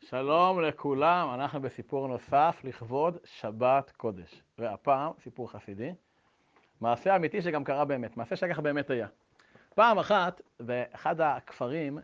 שלום לכולם, אנחנו בסיפור נוסף לכבוד שבת קודש. והפעם סיפור חסידי, מעשה אמיתי שגם קרה באמת, מעשה שכך באמת היה. פעם אחת, באחד הכפרים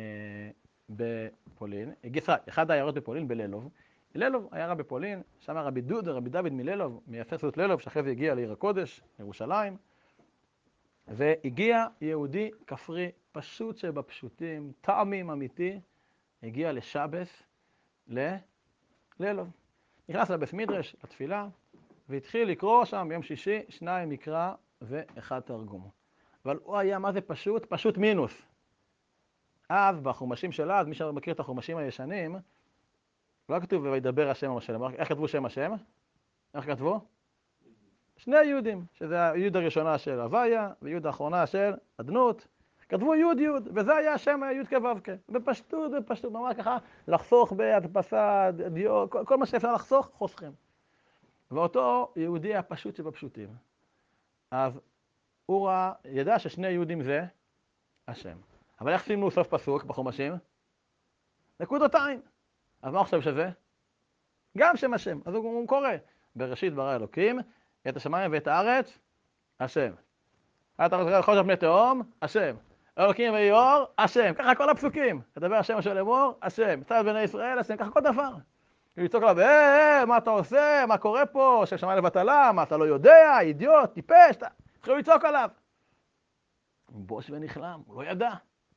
בפולין, אחד העיירות בפולין, בלילוב, לילוב עיירה בפולין, שם רבי דוד מלילוב, מייסד חסידות לילוב, שאחרי זה הגיע לעיר הקודש, ירושלים, והגיע יהודי כפרי פשוט שבפשוטים, טעמים אמיתי, הגיע לשבס, ללילוב. נכנס לבית מדרש, לתפילה, והתחיל לקרוא שם ביום שישי 2 מקרא ו1 תרגום. אבל הוא היה, מה זה פשוט? פשוט מינוס. אז, בחומשים של אז, מי שמכיר את החומשים הישנים, לא כתוב וידבר השם או השם. איך כתבו שם השם? איך כתבו? שני יהודים, שזה היוד הראשונה של הוויה, ויוד האחרונה של אדנות. כתבו יוד, וזה היה השם יוד כו' בפשטות, ממש ככה, לחסוך בהדפסה, דיו, כל מה שאפשר לחסוך, חוסכים. ואותו יהודי היה פשוט שבפשוטים. אז הוא ידע ששני יהודים זה השם. אבל איך סימנו סוף פסוק בחומשים? נקודותיים. אז מה הוא חושב שזה? גם שם השם. אז הוא קורא. בראשית ברא אלוקים, את השמיים ואת הארץ, השם. אתה חושב פני תהום, השם. אלוקים ויאור, השם. ככה כל הפסוקים. תדבר השם אשר לאמור, השם. צד בני ישראל, השם. ככה כל דבר. לצעוק עליו, מה אתה עושה? מה קורה פה? ששמיים לבטלה? מה אתה לא יודע? אידיוט, טיפש? התחילו לצעוק עליו. הוא בוש ונכלם, הוא לא ידע.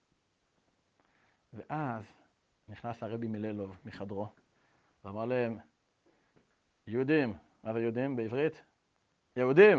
ואז נכנס הרבי מלילוב מחדרו, ואמר להם, יהודים, מה זה יהודים בעברית? יהודים.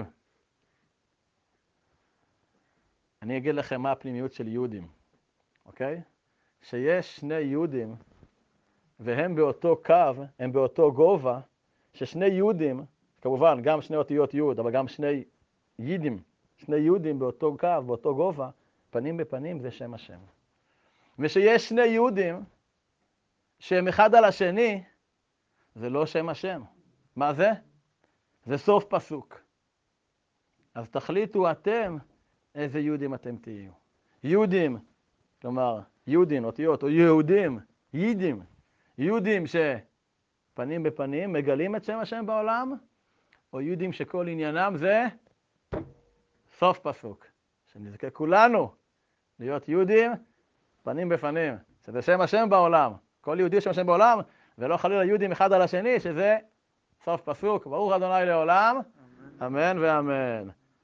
אני אגיד לכם מה הפנימיות של יהודים, אוקיי? שיש שני יהודים, והם באותו קו, הם באותו גובה, ששני יהודים, כמובן גם שני אותיות יהוד, אבל גם שני יידים, שני יהודים באותו קו, באותו גובה, פנים בפנים זה שם השם. ושיש שני יהודים, שהם אחד על השני, זה לא שם השם. מה זה? זה סוף פסוק. אז תחליטו אתם איזה יהודים אתם תהיו. יהודים, כלומר, יהודים, אותיות, או יהודים, יידים. יהודים שפנים בפנים מגלים את שם השם בעולם, או יהודים שכל עניינם זה סוף פסוק. שנזכה כולנו להיות יהודים פנים בפנים, שזה שם השם בעולם. כל יהודי שם השם בעולם, ולא חלילה יהודים אחד על השני, שזה סוף פסוק. ברוך ה' לעולם, אמן ואמן.